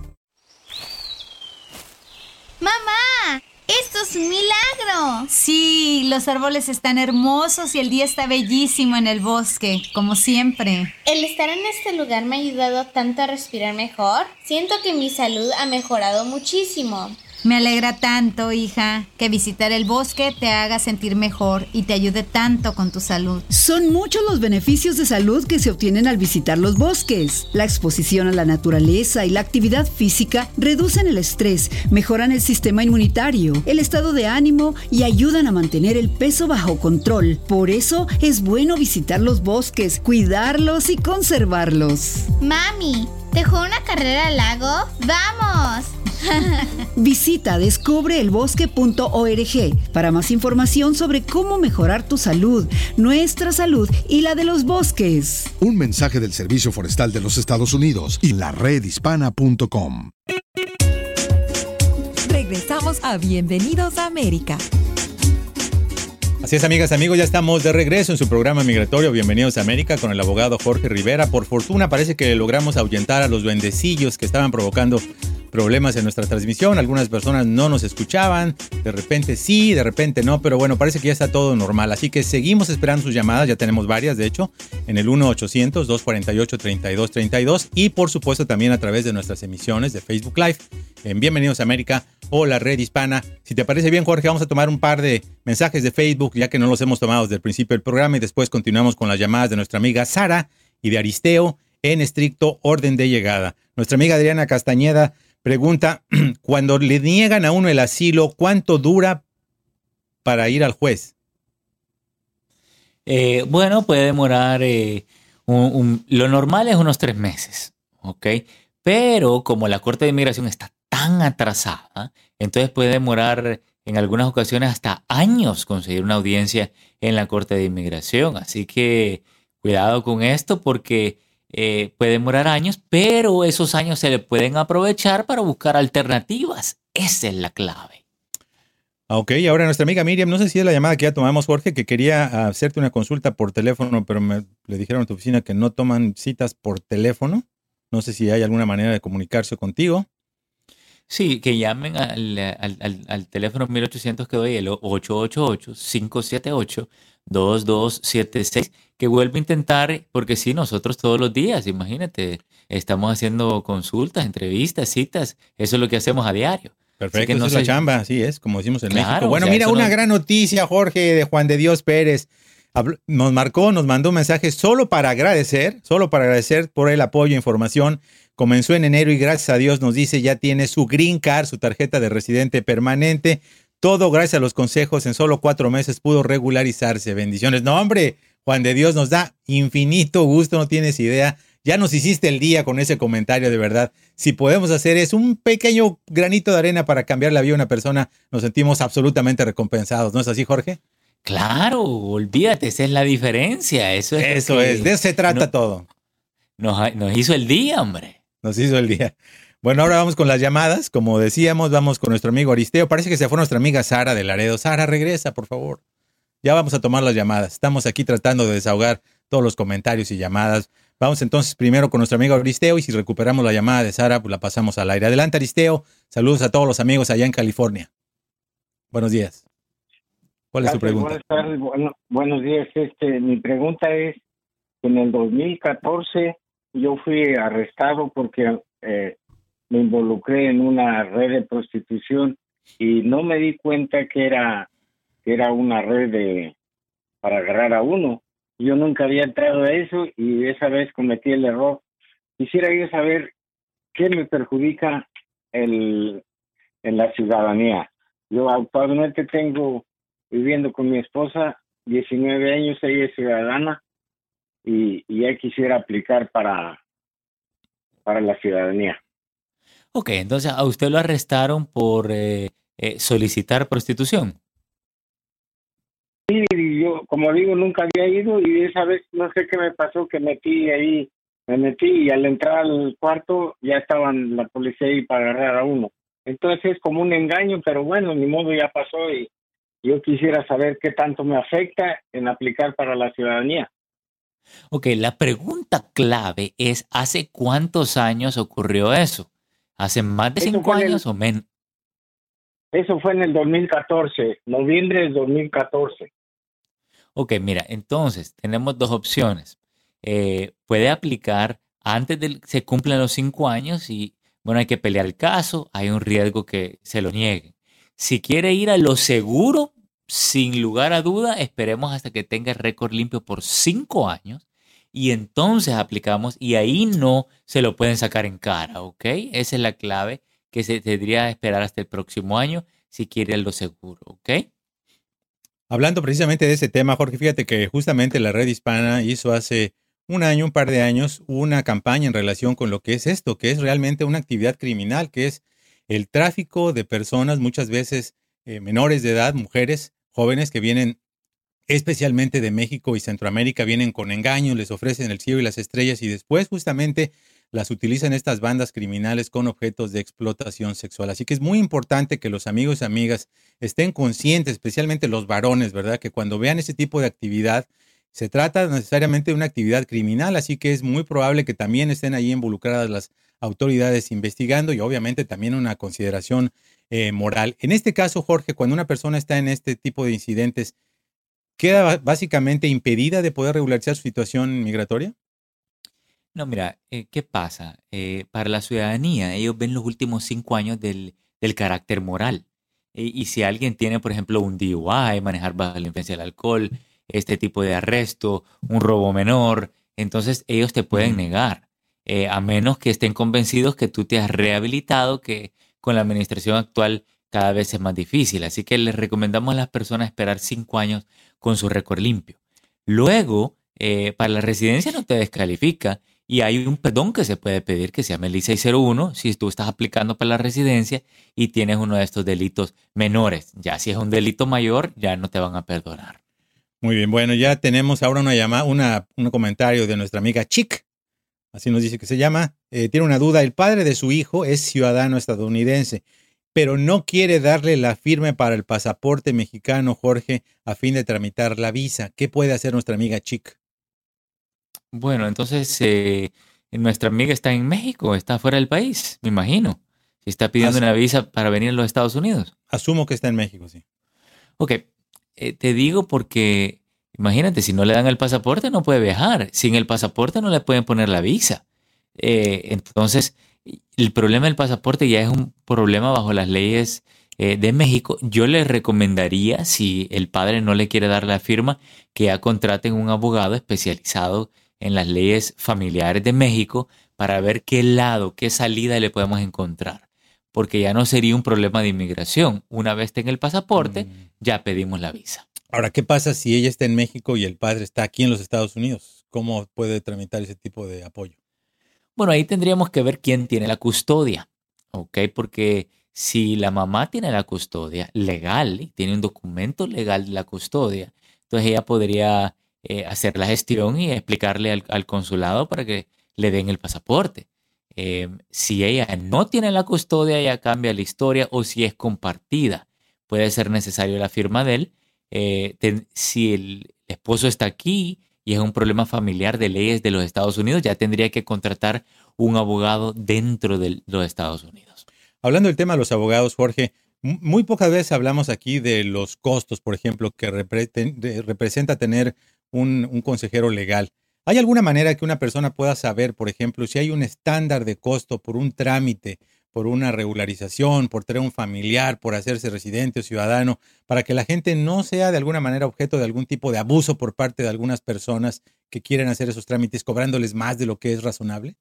¡Mamá! ¡Esto es un milagro! Sí, los árboles están hermosos y el día está bellísimo en el bosque, como siempre. El estar en este lugar me ha ayudado tanto a respirar mejor. Siento que mi salud ha mejorado muchísimo. Me alegra tanto, hija, que visitar el bosque te haga sentir mejor y te ayude tanto con tu salud. Son muchos los beneficios de salud que se obtienen al visitar los bosques. La exposición a la naturaleza y la actividad física reducen el estrés, mejoran el sistema inmunitario, el estado de ánimo y ayudan a mantener el peso bajo control. Por eso es bueno visitar los bosques, cuidarlos y conservarlos. Mami, ¿dejó una carrera al lago? ¡Vamos! Visita descubreelbosque.org para más información sobre cómo mejorar tu salud, nuestra salud y la de los bosques. Un mensaje del Servicio Forestal de los Estados Unidos y la redhispana.com. Regresamos a Bienvenidos a América. Así es, amigas, amigos, ya estamos de regreso en su programa migratorio Bienvenidos a América con el abogado Jorge Rivera. Por fortuna parece que logramos ahuyentar a los duendecillos que estaban provocando problemas en nuestra transmisión. Algunas personas no nos escuchaban, de repente sí, de repente no, pero bueno, parece que ya está todo normal. Así que seguimos esperando sus llamadas, ya tenemos varias, de hecho, en el 1-800-248-3232 y por supuesto también a través de nuestras emisiones de Facebook Live en Bienvenidos a América o la Red Hispana. Si te parece bien, Jorge, vamos a tomar un par de mensajes de Facebook, ya que no los hemos tomado desde el principio del programa, y después continuamos con las llamadas de nuestra amiga Sara y de Aristeo en estricto orden de llegada. Nuestra amiga Adriana Castañeda pregunta, cuando le niegan a uno el asilo, ¿cuánto dura para ir al juez? Bueno, puede demorar, lo normal es unos 3 meses, ¿ok? Pero como la Corte de Inmigración está tan atrasada, entonces puede demorar en algunas ocasiones hasta años conseguir una audiencia en la Corte de Inmigración. Así que cuidado con esto porque puede demorar años, pero esos años se le pueden aprovechar para buscar alternativas. Esa es la clave. Ok, ahora nuestra amiga Miriam, no sé si es la llamada que ya tomamos, Jorge, que quería hacerte una consulta por teléfono, pero le dijeron a tu oficina que no toman citas por teléfono. No sé si hay alguna manera de comunicarse contigo. Sí, que llamen al teléfono 1800 que doy, el 888-578-2276, que vuelva a intentar, porque sí, nosotros todos los días, imagínate, estamos haciendo consultas, entrevistas, citas, eso es lo que hacemos a diario. Perfecto, esa es la chamba, así es, como decimos en México. Bueno, o sea, mira, una gran noticia, Jorge, de Juan de Dios Pérez. Nos mandó un mensaje solo para agradecer por el apoyo e información. Comenzó en enero y gracias a Dios nos dice ya tiene su Green Card, su tarjeta de residente permanente. Todo gracias a los consejos, en solo 4 meses pudo regularizarse. Bendiciones. No, hombre, Juan de Dios, nos da infinito gusto, no tienes idea. Ya nos hiciste el día con ese comentario, de verdad. Si podemos hacer es un pequeño granito de arena para cambiar la vida de una persona, nos sentimos absolutamente recompensados. ¿No es así, Jorge? Claro, olvídate, esa es la diferencia. Eso es, de eso se trata todo. Nos hizo el día, hombre. Nos hizo el día. Bueno, ahora vamos con las llamadas. Como decíamos, vamos con nuestro amigo Aristeo. Parece que se fue nuestra amiga Sara de Laredo. Sara, regresa, por favor. Ya vamos a tomar las llamadas. Estamos aquí tratando de desahogar todos los comentarios y llamadas. Vamos entonces primero con nuestro amigo Aristeo y si recuperamos la llamada de Sara, pues la pasamos al aire. Adelante, Aristeo. Saludos a todos los amigos allá en California. Buenos días. ¿Cuál es tu pregunta? Buenas tardes, buenos días. Mi pregunta es, en el 2014 yo fui arrestado porque me involucré en una red de prostitución y no me di cuenta que era una red para agarrar a uno. Yo nunca había entrado a eso y esa vez cometí el error. Quisiera yo saber qué me perjudica en la ciudadanía. Yo actualmente tengo viviendo con mi esposa 19 años, ella es ciudadana y ya quisiera aplicar para la ciudadanía. Ok, entonces a usted lo arrestaron por solicitar prostitución. Sí, yo, como digo, nunca había ido y esa vez no sé qué me pasó, que me metí y al entrar al cuarto ya estaban la policía ahí para agarrar a uno. Entonces es como un engaño, pero bueno, ni modo, ya pasó y yo quisiera saber qué tanto me afecta en aplicar para la ciudadanía. Ok, la pregunta clave es, ¿hace cuántos años ocurrió eso? ¿Hace más de 5 años o menos? Eso fue en el 2014, noviembre del 2014. Ok, mira, entonces tenemos 2 opciones. Puede aplicar antes de que se cumplan los 5 años y, bueno, hay que pelear el caso, hay un riesgo que se lo nieguen. Si quiere ir a lo seguro, sin lugar a duda, esperemos hasta que tenga el récord limpio por 5 años y entonces aplicamos y ahí no se lo pueden sacar en cara, ¿ok? Esa es la clave que se tendría que esperar hasta el próximo año si quiere lo seguro, ¿ok? Hablando precisamente de ese tema, Jorge, fíjate que justamente la Red Hispana hizo hace un par de años, una campaña en relación con lo que es esto, que es realmente una actividad criminal, que es el tráfico de personas, muchas veces menores de edad, mujeres, jóvenes que vienen especialmente de México y Centroamérica, vienen con engaños, les ofrecen el cielo y las estrellas y después justamente las utilizan estas bandas criminales con objetos de explotación sexual. Así que es muy importante que los amigos y amigas estén conscientes, especialmente los varones, ¿verdad? Que cuando vean ese tipo de actividad, se trata necesariamente de una actividad criminal, así que es muy probable que también estén ahí involucradas las autoridades investigando y obviamente también una consideración moral. En este caso, Jorge, cuando una persona está en este tipo de incidentes, ¿queda básicamente impedida de poder regularizar su situación migratoria? No, mira, ¿qué pasa? Para la ciudadanía, ellos ven los últimos 5 años del carácter moral. Y si alguien tiene, por ejemplo, un DUI, manejar bajo la influencia del alcohol, este tipo de arresto, un robo menor, entonces ellos te pueden negar, a menos que estén convencidos que tú te has rehabilitado, que con la administración actual cada vez es más difícil. Así que les recomendamos a las personas esperar 5 años con su récord limpio. Luego, para la residencia no te descalifica y hay un perdón que se puede pedir que se llama el I-601 si tú estás aplicando para la residencia y tienes uno de estos delitos menores. Ya si es un delito mayor, ya no te van a perdonar. Muy bien, bueno, ya tenemos ahora una llamada, un comentario de nuestra amiga Chick, así nos dice que se llama, tiene una duda. El padre de su hijo es ciudadano estadounidense, pero no quiere darle la firma para el pasaporte mexicano, Jorge, a fin de tramitar la visa. ¿Qué puede hacer nuestra amiga Chick? Bueno, entonces nuestra amiga está en México, está fuera del país, me imagino. Si está pidiendo una visa para venir a los Estados Unidos. Asumo que está en México, sí. Ok, te digo porque, imagínate, si no le dan el pasaporte no puede viajar. Sin el pasaporte no le pueden poner la visa. Entonces, el problema del pasaporte ya es un problema bajo las leyes de México. Yo le recomendaría, si el padre no le quiere dar la firma, que ya contraten un abogado especializado en las leyes familiares de México para ver qué salida le podemos encontrar. Porque ya no sería un problema de inmigración. Una vez tenga el pasaporte, ya pedimos la visa. Ahora, ¿qué pasa si ella está en México y el padre está aquí en los Estados Unidos? ¿Cómo puede tramitar ese tipo de apoyo? Bueno, ahí tendríamos que ver quién tiene la custodia, ¿ok? Porque si la mamá tiene la custodia legal y tiene un documento legal de la custodia, entonces ella podría hacer la gestión y explicarle al consulado para que le den el pasaporte. Si ella no tiene la custodia, ya cambia la historia, o si es compartida, puede ser necesario la firma de él. Si el esposo está aquí y es un problema familiar de leyes de los Estados Unidos, ya tendría que contratar un abogado dentro de los Estados Unidos. Hablando del tema de los abogados, Jorge, muy pocas veces hablamos aquí de los costos, por ejemplo, que representa tener un consejero legal. ¿Hay alguna manera que una persona pueda saber, por ejemplo, si hay un estándar de costo por un trámite, por una regularización, por tener un familiar, por hacerse residente o ciudadano, para que la gente no sea de alguna manera objeto de algún tipo de abuso por parte de algunas personas que quieren hacer esos trámites cobrándoles más de lo que es razonable?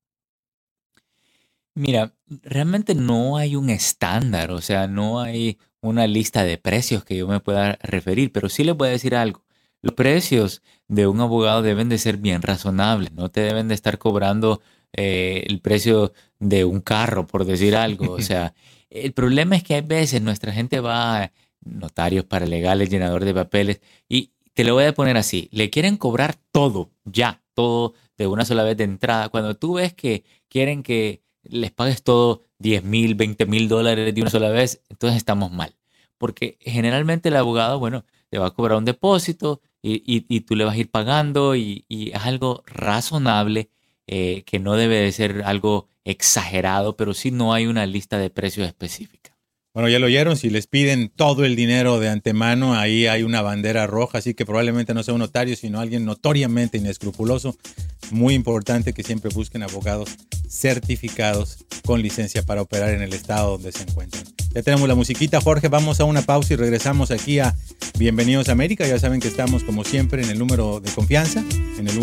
Mira, realmente no hay un estándar, o sea, no hay una lista de precios que yo me pueda referir, pero sí les voy a decir algo. Los precios de un abogado deben de ser bien razonables, no te deben de estar cobrando el precio de un carro, por decir algo. O sea, el problema es que hay veces nuestra gente va a notarios, paralegales, llenador de papeles, y te lo voy a poner así, le quieren cobrar todo, ya, todo de una sola vez de entrada. Cuando tú ves que quieren que les pagues todo $10,000, $20,000 de una sola vez, entonces estamos mal. Porque generalmente el abogado, bueno, te va a cobrar un depósito y tú le vas a ir pagando y es algo razonable, que no debe de ser algo exagerado, pero sí no hay una lista de precios específica. Bueno, ya lo oyeron, si les piden todo el dinero de antemano, ahí hay una bandera roja, así que probablemente no sea un notario, sino alguien notoriamente inescrupuloso. Muy importante que siempre busquen abogados certificados con licencia para operar en el estado donde se encuentran. Ya tenemos la musiquita, Jorge, vamos a una pausa y regresamos aquí a Bienvenidos a América. Ya saben que estamos como siempre en el número de confianza, en el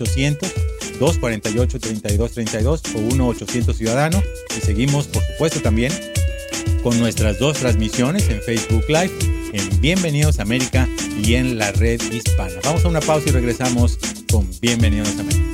1-800-248-3232 o 1-800 Ciudadano, y seguimos, por supuesto, también con nuestras 2 transmisiones en Facebook Live, en Bienvenidos a América y en la red hispana. Vamos a una pausa y regresamos con Bienvenidos a América.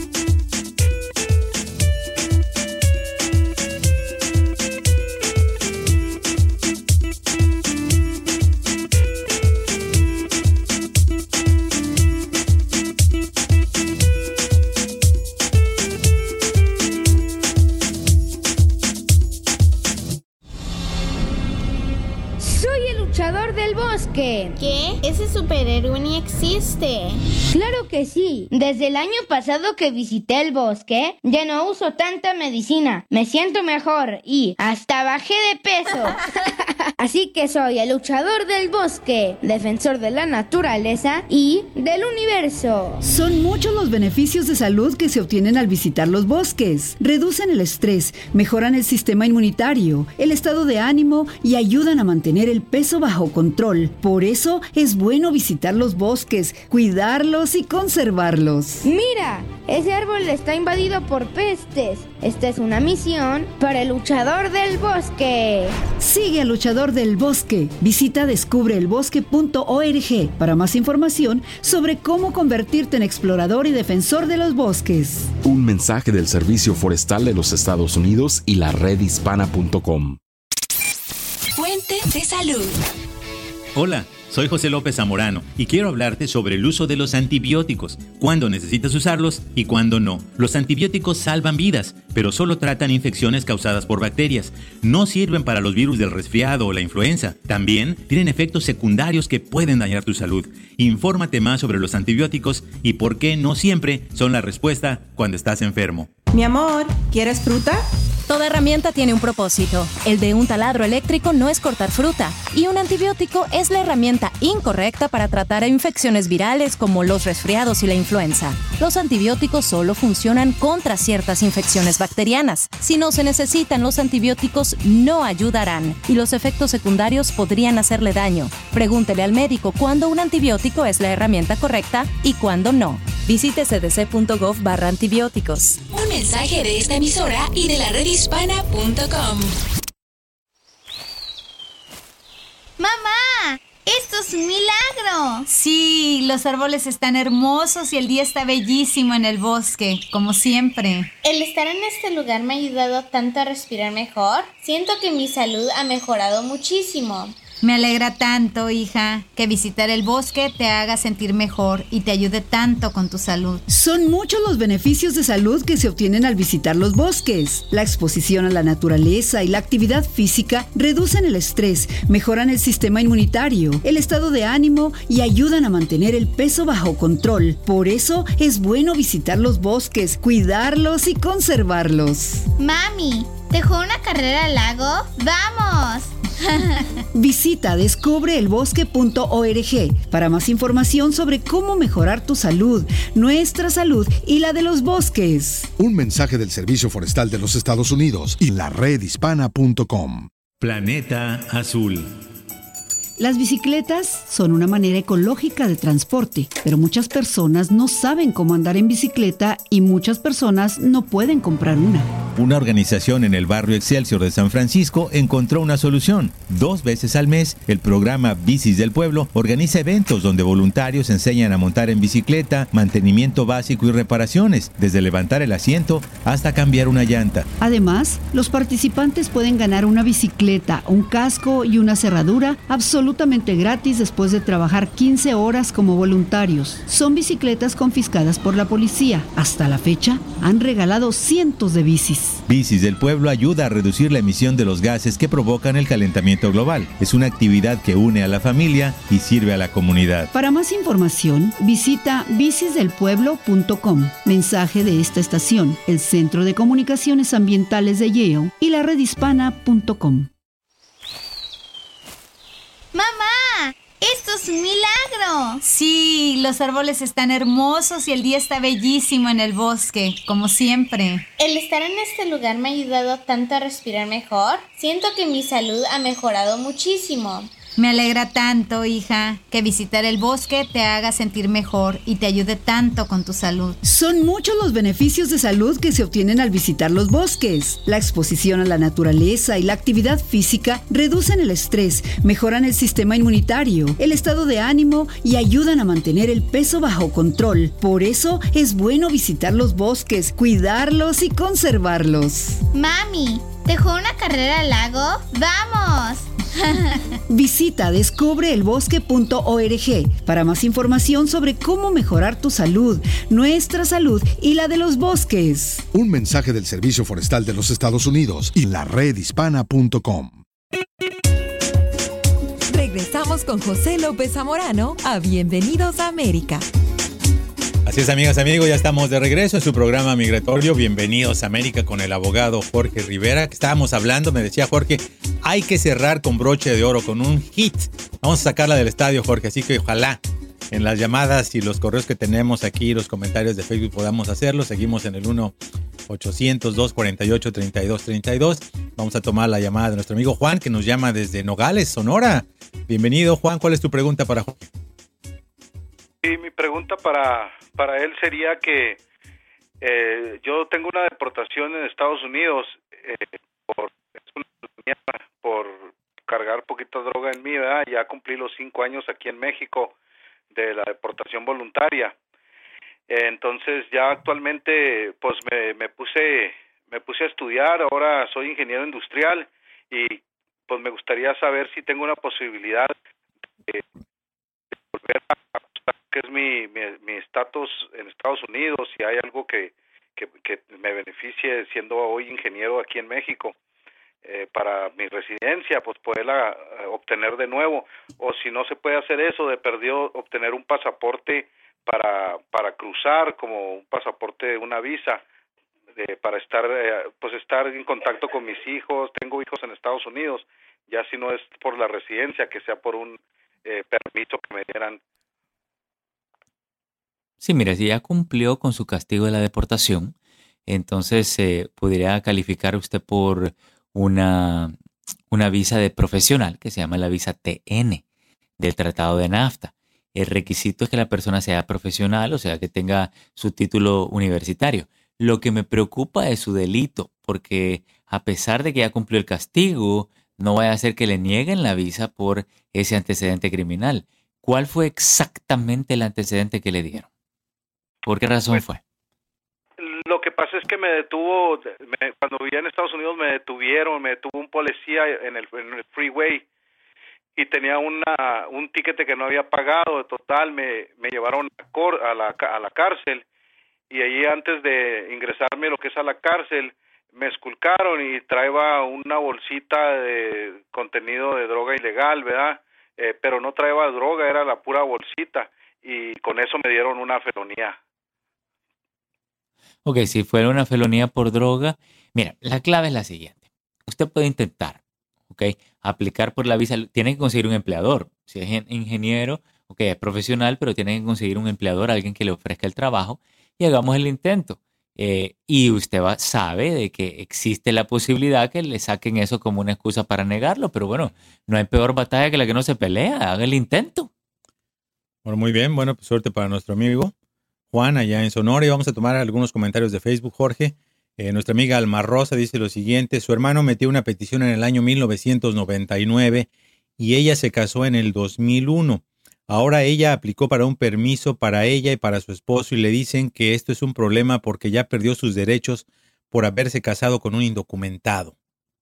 luchador del bosque. ¿Qué? Ese superhéroe ni existe. Claro que sí. Desde el año pasado que visité el bosque, ya no uso tanta medicina. Me siento mejor y hasta bajé de peso. Así que soy el luchador del bosque, defensor de la naturaleza y del universo. Son muchos los beneficios de salud que se obtienen al visitar los bosques. Reducen el estrés, mejoran el sistema inmunitario, el estado de ánimo y ayudan a mantener el peso bajo control. Por eso es bueno visitar los bosques, cuidarlos y conservarlos. Mira, ese árbol está invadido por pestes. Esta es una misión para el luchador del bosque. Sigue al luchador del bosque. Visita descubreelbosque.org para más información sobre cómo convertirte en explorador y defensor de los bosques. Un mensaje del Servicio Forestal de los Estados Unidos y la redhispana.com. Fuente de salud. Hola, soy José López Zamorano y quiero hablarte sobre el uso de los antibióticos, cuándo necesitas usarlos y cuándo no. Los antibióticos salvan vidas, pero solo tratan infecciones causadas por bacterias. No sirven para los virus del resfriado o la influenza. También tienen efectos secundarios que pueden dañar tu salud. Infórmate más sobre los antibióticos y por qué no siempre son la respuesta cuando estás enfermo. Mi amor, ¿quieres fruta? Toda herramienta tiene un propósito. El de un taladro eléctrico no es cortar fruta, y un antibiótico es la herramienta incorrecta para tratar infecciones virales como los resfriados y la influenza. Los antibióticos solo funcionan contra ciertas infecciones bacterianas. Si no se necesitan, los antibióticos no ayudarán, y los efectos secundarios podrían hacerle daño. Pregúntele al médico cuándo un antibiótico es la herramienta correcta y cuándo no. Visite cdc.gov/antibióticos. Un mensaje de esta emisora y de la redhispana.com. ¡Mamá! ¡Esto es un milagro! Sí, los árboles están hermosos y el día está bellísimo en el bosque, como siempre. El estar en este lugar me ha ayudado tanto a respirar mejor. Siento que mi salud ha mejorado muchísimo. Me alegra tanto, hija, que visitar el bosque te haga sentir mejor y te ayude tanto con tu salud. Son muchos los beneficios de salud que se obtienen al visitar los bosques. La exposición a la naturaleza y la actividad física reducen el estrés, mejoran el sistema inmunitario, el estado de ánimo y ayudan a mantener el peso bajo control. Por eso es bueno visitar los bosques, cuidarlos y conservarlos. Mami, ¿dejó una carrera al lago? ¡Vamos! Visita descubreelbosque.org para más información sobre cómo mejorar tu salud, nuestra salud y la de los bosques. Un mensaje del Servicio Forestal de los Estados Unidos y la redhispana.com. Planeta Azul. Las bicicletas son una manera ecológica de transporte, pero muchas personas no saben cómo andar en bicicleta y muchas personas no pueden comprar una. Una organización en el barrio Excelsior de San Francisco encontró una solución. 2 veces al mes, el programa Bicis del Pueblo organiza eventos donde voluntarios enseñan a montar en bicicleta, mantenimiento básico y reparaciones, desde levantar el asiento hasta cambiar una llanta. Además, los participantes pueden ganar una bicicleta, un casco y una cerradura absolutamente gratis después de trabajar 15 horas como voluntarios. Son bicicletas confiscadas por la policía. Hasta la fecha, han regalado cientos de bicis. Bicis del Pueblo ayuda a reducir la emisión de los gases que provocan el calentamiento global. Es una actividad que une a la familia y sirve a la comunidad. Para más información, visita bicisdelpueblo.com. Mensaje de esta estación, el Centro de Comunicaciones Ambientales de Yale y la redhispana.com. ¡Mamá! ¡Esto es un milagro! Sí, los árboles están hermosos y el día está bellísimo en el bosque, como siempre. El estar en este lugar me ha ayudado tanto a respirar mejor. Siento que mi salud ha mejorado muchísimo. Me alegra tanto, hija, que visitar el bosque te haga sentir mejor y te ayude tanto con tu salud. Son muchos los beneficios de salud que se obtienen al visitar los bosques. La exposición a la naturaleza y la actividad física reducen el estrés, mejoran el sistema inmunitario, el estado de ánimo y ayudan a mantener el peso bajo control. Por eso es bueno visitar los bosques, cuidarlos y conservarlos. Mami, ¿dejó una carrera al lago? ¡Vamos! Visita descubreelbosque.org para más información sobre cómo mejorar tu salud, nuestra salud y la de los bosques. Un mensaje del Servicio Forestal de los Estados Unidos y la redhispana.com. regresamos con José López Zamorano a Bienvenidos a América. Así es, amigas, amigos, ya estamos de regreso en su programa migratorio Bienvenidos a América con el abogado Jorge Rivera. Estábamos hablando, me decía Jorge, hay que cerrar con broche de oro, con un hit. Vamos a sacarla del estadio, Jorge, así que ojalá en las llamadas y los correos que tenemos aquí, los comentarios de Facebook podamos hacerlo. Seguimos en el 1-800-248-3232. Vamos a tomar la llamada de nuestro amigo Juan, que nos llama desde Nogales, Sonora. Bienvenido, Juan. ¿Cuál es tu pregunta para Jorge? Sí, mi pregunta para él sería que yo tengo una deportación en Estados Unidos por cargar poquita droga en mí, ¿verdad? Ya cumplí los 5 años aquí en México de la deportación voluntaria. Entonces ya actualmente pues me puse a estudiar, ahora soy ingeniero industrial y pues me gustaría saber si tengo una posibilidad de volver a que es mi estatus en Estados Unidos, si hay algo que me beneficie siendo hoy ingeniero aquí en México, para mi residencia, pues poderla obtener de nuevo, o si no se puede hacer eso, de perdido obtener un pasaporte para cruzar, como un pasaporte, una visa, para estar en contacto con mis hijos. Tengo hijos en Estados Unidos, ya si no es por la residencia, que sea por un permiso que me dieran. Sí, mira, si ya cumplió con su castigo de la deportación, entonces podría calificar usted por una visa de profesional que se llama la visa TN del Tratado de NAFTA. El requisito es que la persona sea profesional, o sea, que tenga su título universitario. Lo que me preocupa es su delito, porque a pesar de que ya cumplió el castigo, no vaya a ser que le nieguen la visa por ese antecedente criminal. ¿Cuál fue exactamente el antecedente que le dieron? ¿Por qué razón fue? Lo que pasa es que me detuvo, cuando vivía en Estados Unidos me detuvo un policía en el freeway y tenía un tiquete que no había pagado. De total, me llevaron a la cárcel, y allí antes de ingresarme lo que es a la cárcel, me esculcaron y traía una bolsita de contenido de droga ilegal, ¿verdad? Pero no traía droga, era la pura bolsita, y con eso me dieron una felonía. Ok, si fuera una felonía por droga, mira, la clave es la siguiente. Usted puede intentar, ok, aplicar por la visa. Tiene que conseguir un empleador. Si es ingeniero, ok, es profesional, pero tiene que conseguir un empleador, alguien que le ofrezca el trabajo, y hagamos el intento. Y usted sabe de que existe la posibilidad que le saquen eso como una excusa para negarlo, pero bueno, no hay peor batalla que la que no se pelea. Haga el intento. Bueno, muy bien. Bueno, pues suerte para nuestro amigo Juan allá en Sonora, y vamos a tomar algunos comentarios de Facebook, Jorge. Nuestra amiga Alma Rosa dice lo siguiente: su hermano metió una petición en el año 1999 y ella se casó en el 2001. Ahora ella aplicó para un permiso para ella y para su esposo, y le dicen que esto es un problema porque ya perdió sus derechos por haberse casado con un indocumentado.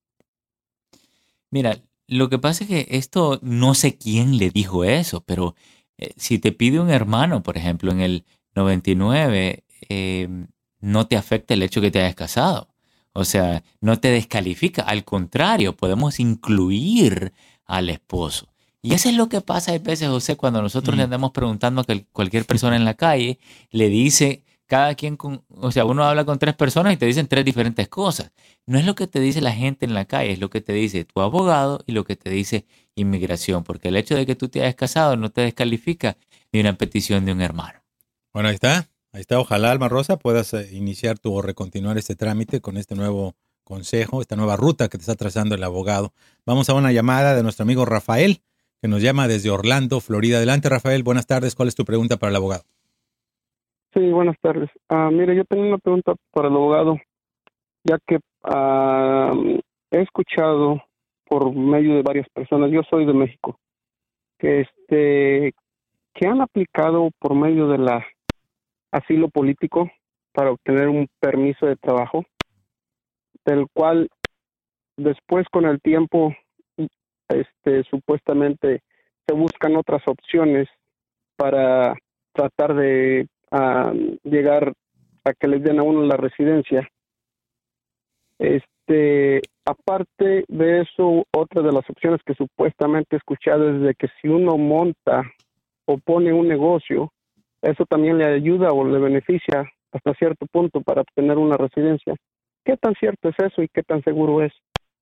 Mira, lo que pasa es que esto no sé quién le dijo eso, pero si te pide un hermano, por ejemplo, en el 99, no te afecta el hecho que te hayas casado. O sea, no te descalifica. Al contrario, podemos incluir al esposo. Y eso es lo que pasa a veces, José, cuando nosotros le andamos preguntando a cualquier persona en la calle, le dice cada quien, o sea, uno habla con 3 personas y te dicen 3 diferentes cosas. No es lo que te dice la gente en la calle, es lo que te dice tu abogado y lo que te dice inmigración, porque el hecho de que tú te hayas casado no te descalifica ni una petición de un hermano. Bueno, ahí está. Ojalá, Alma Rosa, puedas iniciar o recontinuar este trámite con este nuevo consejo, esta nueva ruta que te está trazando el abogado. Vamos a una llamada de nuestro amigo Rafael, que nos llama desde Orlando, Florida. Adelante, Rafael, buenas tardes. ¿Cuál es tu pregunta para el abogado? Sí, buenas tardes. Mire, yo tengo una pregunta para el abogado, ya que he escuchado por medio de varias personas, yo soy de México, que han aplicado por medio de la asilo político para obtener un permiso de trabajo, del cual después con el tiempo supuestamente se buscan otras opciones para tratar de llegar a que les den a uno la residencia. Aparte de eso, otra de las opciones que supuestamente he escuchado es de que si uno monta o pone un negocio, eso también le ayuda o le beneficia hasta cierto punto para obtener una residencia. ¿Qué tan cierto es eso y qué tan seguro es?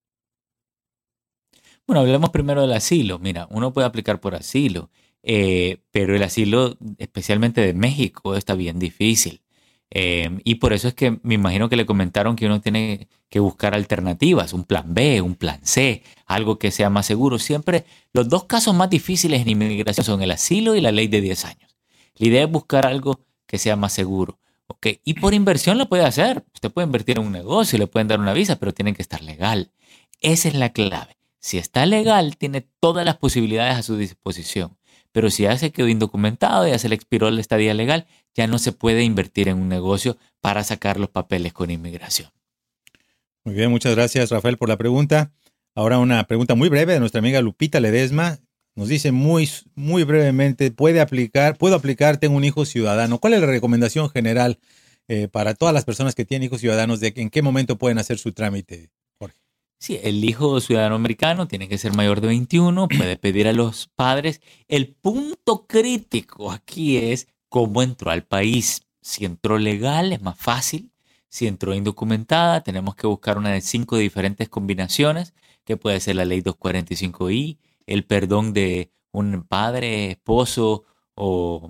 Bueno, hablemos primero del asilo. Mira, uno puede aplicar por asilo, pero el asilo, especialmente de México, está bien difícil. Y por eso es que me imagino que le comentaron que uno tiene que buscar alternativas, un plan B, un plan C, algo que sea más seguro. Siempre los dos casos más difíciles en inmigración son el asilo y la ley de 10 años. La idea es buscar algo que sea más seguro. ¿Okay? Y por inversión lo puede hacer. Usted puede invertir en un negocio, le pueden dar una visa, pero tiene que estar legal. Esa es la clave. Si está legal, tiene todas las posibilidades a su disposición. Pero si ya se quedó indocumentado, ya se le expiró la estadía legal, ya no se puede invertir en un negocio para sacar los papeles con inmigración. Muy bien, muchas gracias, Rafael, por la pregunta. Ahora una pregunta muy breve de nuestra amiga Lupita Ledesma. Nos dice muy brevemente, ¿puedo aplicar? Tengo un hijo ciudadano. ¿Cuál es la recomendación general para todas las personas que tienen hijos ciudadanos de en qué momento pueden hacer su trámite, Jorge? Sí, el hijo ciudadano americano tiene que ser mayor de 21, puede pedir a los padres. El punto crítico aquí es cómo entró al país. Si entró legal es más fácil. Si entró indocumentada, tenemos que buscar una de 5 diferentes combinaciones, que puede ser la ley 245I, el perdón de un padre, esposo o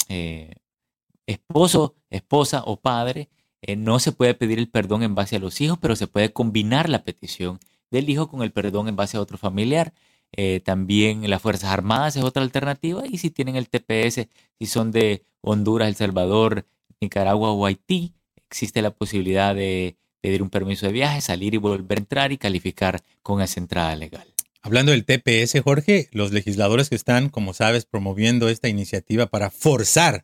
esposa o padre. No se puede pedir el perdón en base a los hijos, pero se puede combinar la petición del hijo con el perdón en base a otro familiar. También las Fuerzas Armadas es otra alternativa. Y si tienen el TPS, si son de Honduras, El Salvador, Nicaragua o Haití, existe la posibilidad de pedir un permiso de viaje, salir y volver a entrar y calificar con esa entrada legal. Hablando del TPS, Jorge, los legisladores que están, como sabes, promoviendo esta iniciativa para forzar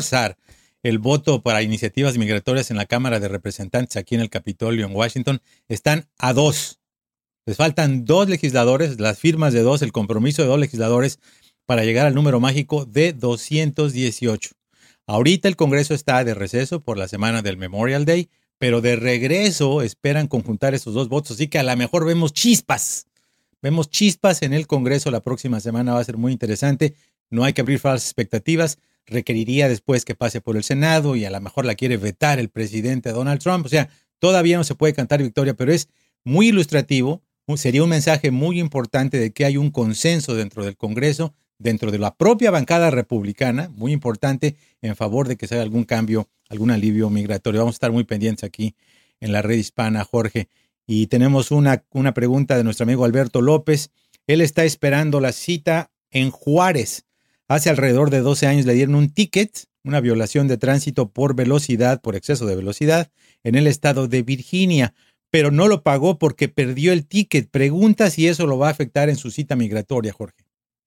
el voto para iniciativas migratorias en la Cámara de Representantes aquí en el Capitolio en Washington, están a 2. Les faltan 2 legisladores, las firmas de 2, el compromiso de 2 legisladores para llegar al número mágico de 218. Ahorita el Congreso está de receso por la semana del Memorial Day, pero de regreso esperan conjuntar esos 2 votos, así que a lo mejor vemos chispas. Vemos chispas en el Congreso la próxima semana, va a ser muy interesante. No hay que abrir falsas expectativas. Requeriría después que pase por el Senado y a lo mejor la quiere vetar el presidente Donald Trump. O sea, todavía no se puede cantar victoria, pero es muy ilustrativo. Sería un mensaje muy importante de que hay un consenso dentro del Congreso, dentro de la propia bancada republicana, muy importante en favor de que se haga algún cambio, algún alivio migratorio. Vamos a estar muy pendientes aquí en la red hispana, Jorge. Y tenemos una pregunta de nuestro amigo Alberto López. Él está esperando la cita en Juárez. Hace alrededor de 12 años le dieron un ticket, una violación de tránsito por exceso de velocidad, en el estado de Virginia, pero no lo pagó porque perdió el ticket. Pregunta si eso lo va a afectar en su cita migratoria, Jorge.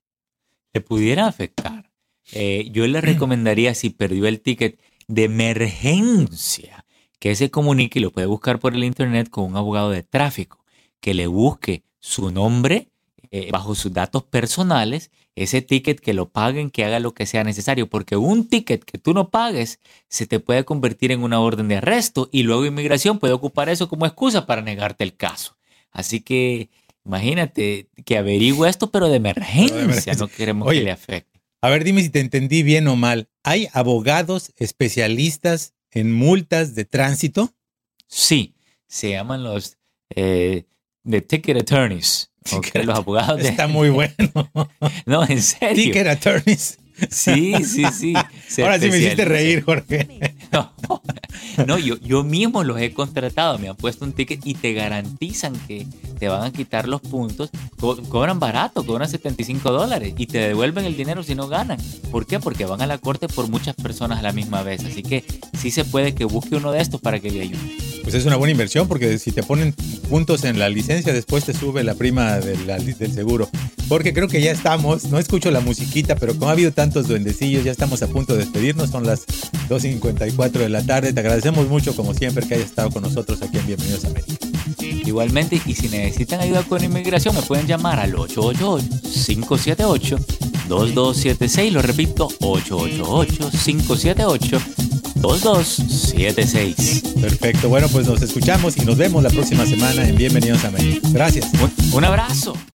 Le pudiera afectar. Yo le recomendaría, si perdió el ticket de emergencia, que se comunique y lo puede buscar por el internet con un abogado de tráfico, que le busque su nombre bajo sus datos personales, ese ticket, que lo paguen, que haga lo que sea necesario, porque un ticket que tú no pagues se te puede convertir en una orden de arresto y luego inmigración puede ocupar eso como excusa para negarte el caso. Así que imagínate que averigüe esto, pero de emergencia. No queremos que le afecte. A ver, dime si te entendí bien o mal. ¿Hay abogados especialistas en multas de tránsito? Sí, se llaman los the ticket attorneys. Okay, los abogados está muy bueno. No, en serio. Ticket attorneys. Sí. Ahora sí me hiciste reír, Jorge. No, yo mismo los he contratado, me han puesto un ticket y te garantizan que te van a quitar los puntos. Cobran barato, cobran $75 y te devuelven el dinero si no ganan. ¿Por qué? Porque van a la corte por muchas personas a la misma vez. Así que sí se puede que busque uno de estos para que le ayude. Pues es una buena inversión, porque si te ponen puntos en la licencia, después te sube la prima del seguro. Porque creo que ya estamos, no escucho la musiquita, pero como ha habido tantos duendecillos, ya estamos a punto de despedirnos. Son las 2:54 de la tarde. Te agradecemos mucho, como siempre, que hayas estado con nosotros aquí en Bienvenidos a América. Igualmente, y si necesitan ayuda con inmigración, me pueden llamar al 888-578-2276. Lo repito, 888-578-2276. 2276. Perfecto. Bueno, pues nos escuchamos y nos vemos la próxima semana en Bienvenidos a América. Gracias. Un abrazo.